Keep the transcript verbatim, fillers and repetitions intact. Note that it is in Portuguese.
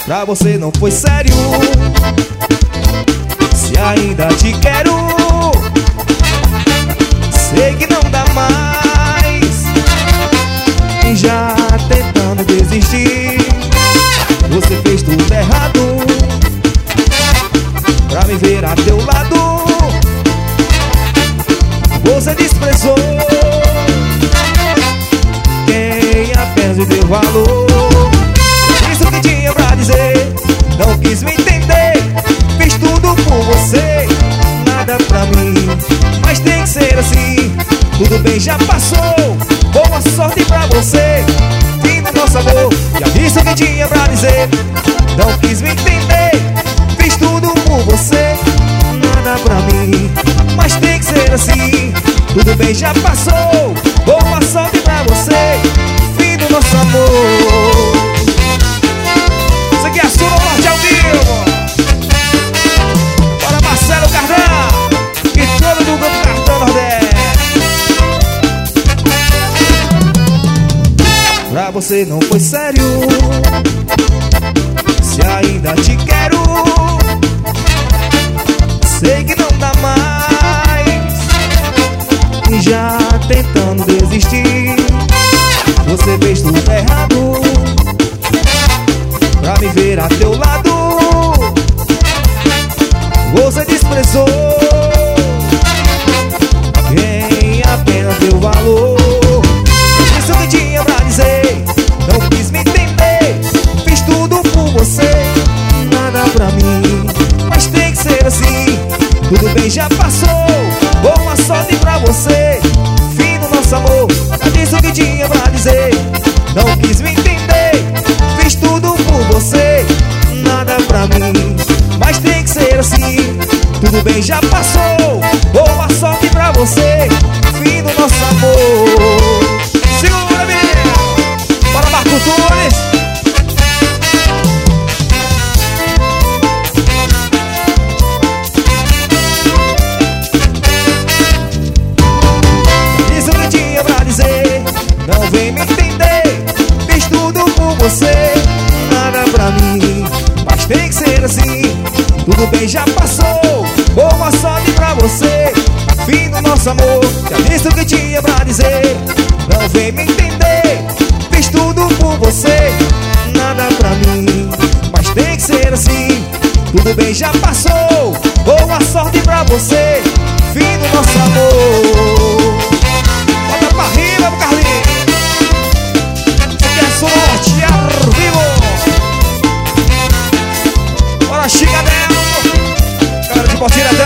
Pra você não foi sério. Se ainda te quero, sei que não dá mais. E já tentando desistir, você fez tudo errado. Pra me ver a teu lado, você desprezou quem apenas me deu valor. Isso que tinha pra dizer, não quis me entender. Fiz tudo por você, nada pra mim, mas tem que ser assim. Tudo bem, já passou, boa sorte pra você. Fim do nosso amor, já disse o que tinha pra dizer. Não quis me entender, fiz tudo por você, nada pra mim, mas tem que ser assim. Tudo bem, já passou, boa sorte pra você. Fim do nosso amor. Isso aqui é a sua morte ao vivo. Bora, Marcelo Cardan e todo do Grupo Cartão Nordeste. Pra você não foi sério. Se ainda te quero, sei que não dá mais. E já tentando desistir, você fez tudo errado. Pra me ver a teu lado, você desprezou quem apenas deu valor. Isso que tinha pra dizer, não quis me entender. Fiz tudo por você, nada pra mim, mas tem que ser assim. Tudo bem, já passou, boa sorte pra você. Fim do nosso amor, já disse o que tinha pra dizer. Não quis me entender, fiz tudo por você, nada pra mim, mas tem que ser assim. Tudo bem, já passou, boa sorte pra você. Fim do nosso amor. Segura, menina. Bora, Marco Tunes. Isso que tinha pra dizer, não vem me entender. Fiz tudo por você, nada pra mim, mas tem que ser assim. Tudo bem, já passou, boa sorte pra você. Fim do nosso amor, já disse o que tinha pra dizer. Não vem me entender, fiz tudo por você, nada pra mim, mas tem que ser assim. Tudo bem, já passou, boa sorte pra você. Fim do nosso amor. Bota pra rima, Carlinhos. Isso aqui é sorte ao vivo. Bora, chega dela. Galera de Portilha